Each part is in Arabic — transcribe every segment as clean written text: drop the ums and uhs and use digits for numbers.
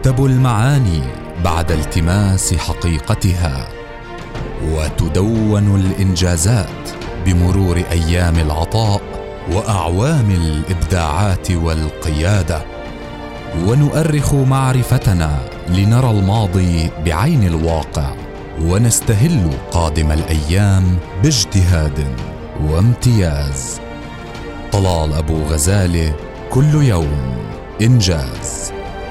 تكتب المعاني بعد التماس حقيقتها، وتدون الإنجازات بمرور أيام العطاء وأعوام الإبداعات والقيادة، ونؤرخ معرفتنا لنرى الماضي بعين الواقع، ونستهل قادم الأيام باجتهاد وامتياز. طلال أبو غزالة، كل يوم إنجاز.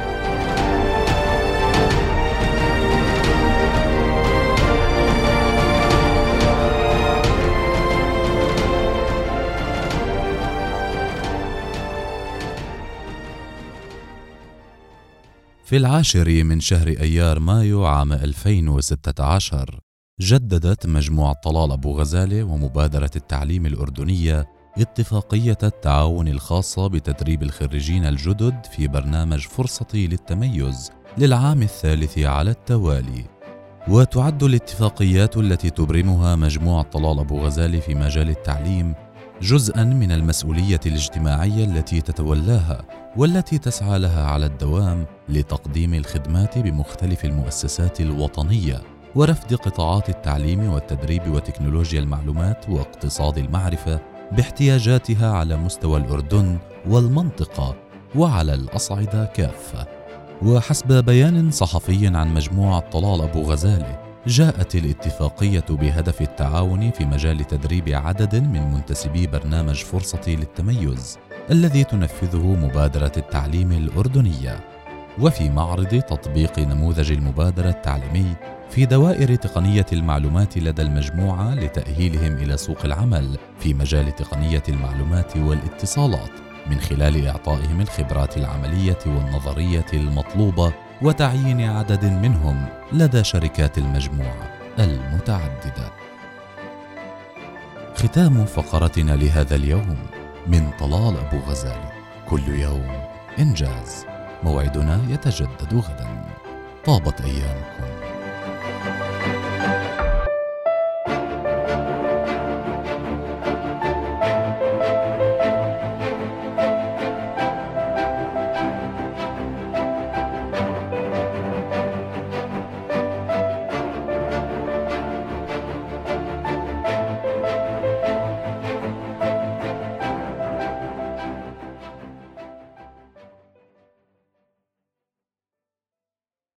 في 10 من شهر أيار مايو عام 2016 جددت مجموعة طلال أبو غزالة ومبادرة التعليم الأردنية اتفاقية التعاون الخاصة بتدريب الخريجين الجدد في برنامج فرصتي للتميز للعام الثالث على التوالي. وتعد الاتفاقيات التي تبرمها مجموعة طلال أبو غزالة في مجال التعليم جزءاً من المسؤولية الاجتماعية التي تتولاها والتي تسعى لها على الدوام لتقديم الخدمات بمختلف المؤسسات الوطنية ورفد قطاعات التعليم والتدريب وتكنولوجيا المعلومات واقتصاد المعرفة باحتياجاتها على مستوى الأردن والمنطقة وعلى الأصعدة كافة. وحسب بيان صحفي عن مجموعة طلال أبو غزالة، جاءت الاتفاقية بهدف التعاون في مجال تدريب عدد من منتسبي برنامج فرصتي للتميز الذي تنفذه مبادرة التعليم الأردنية، وفي معرض تطبيق نموذج المبادرة التعليمي في دوائر تقنية المعلومات لدى المجموعة لتأهيلهم إلى سوق العمل في مجال تقنية المعلومات والاتصالات من خلال إعطائهم الخبرات العملية والنظرية المطلوبة وتعيين عدد منهم لدى شركات المجموعة المتعددة. ختام فقرتنا لهذا اليوم من طلال أبو غزالة، كل يوم إنجاز. موعدنا يتجدد غدا. طابت أيامكم.